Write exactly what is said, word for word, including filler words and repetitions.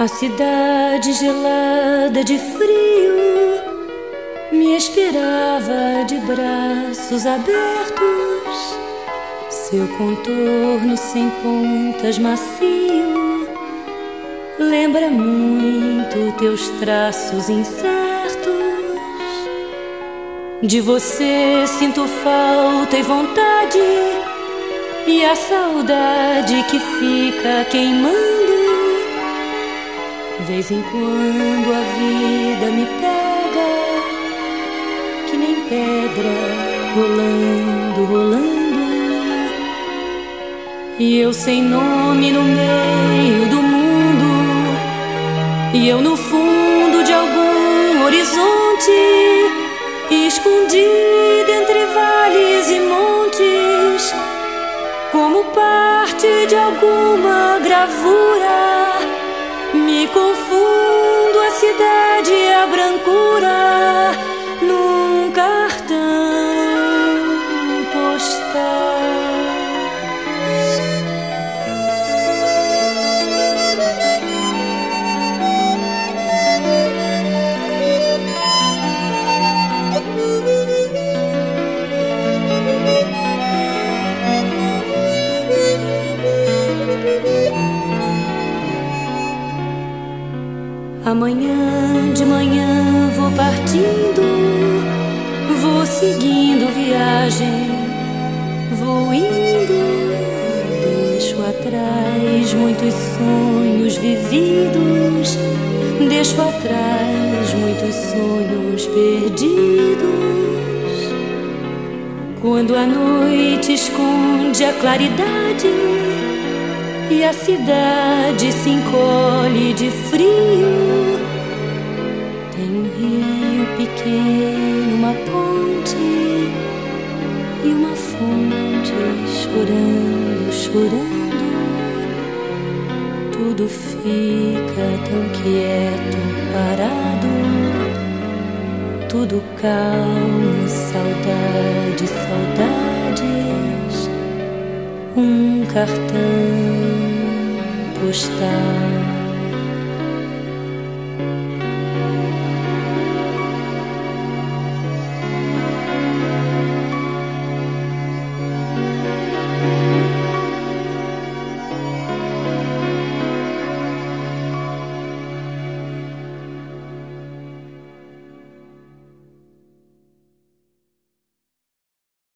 A cidade gelada de frio me esperava de braços abertos. Seu contorno sem pontas macio lembra muito teus traços incertos. De você sinto falta e vontade, e a saudade que fica queimando. Vez em quando a vida me pega, que nem pedra, rolando, rolando. E eu sem nome no meio do mundo, e eu no fundo de algum horizonte, escondida entre vales e montes, como parte de alguma gravura. Me confundo a cidade e a brancura num cartão postal. Amanhã de manhã vou partindo, vou seguindo viagem, vou indo. Deixo atrás muitos sonhos vividos, deixo atrás muitos sonhos perdidos. Quando a noite esconde a claridade e a cidade se encolhe de frio, tem um rio pequeno, uma ponte e uma fonte chorando, chorando. Tudo fica tão quieto, parado, tudo calmo, saudade, saudades. Um cartão postal.